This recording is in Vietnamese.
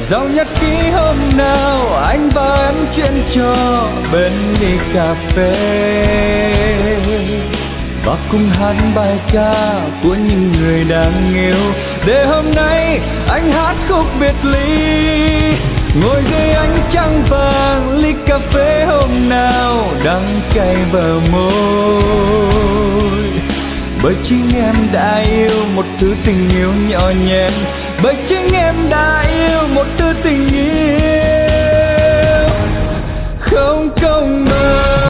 Dòng nhật ký hôm nào anh và em chuyện trò bên ly cà phê, và cùng hát bài ca của những người đang yêu, để hôm nay anh hát khúc biệt ly. Ngồi dưới ánh trăng vàng, ly cà phê hôm nào đắng cay bờ môi, bởi chính em đã yêu một thứ tình yêu nhỏ nhen, bởi chính em đã yêu một thứ tình yêu không công bằng.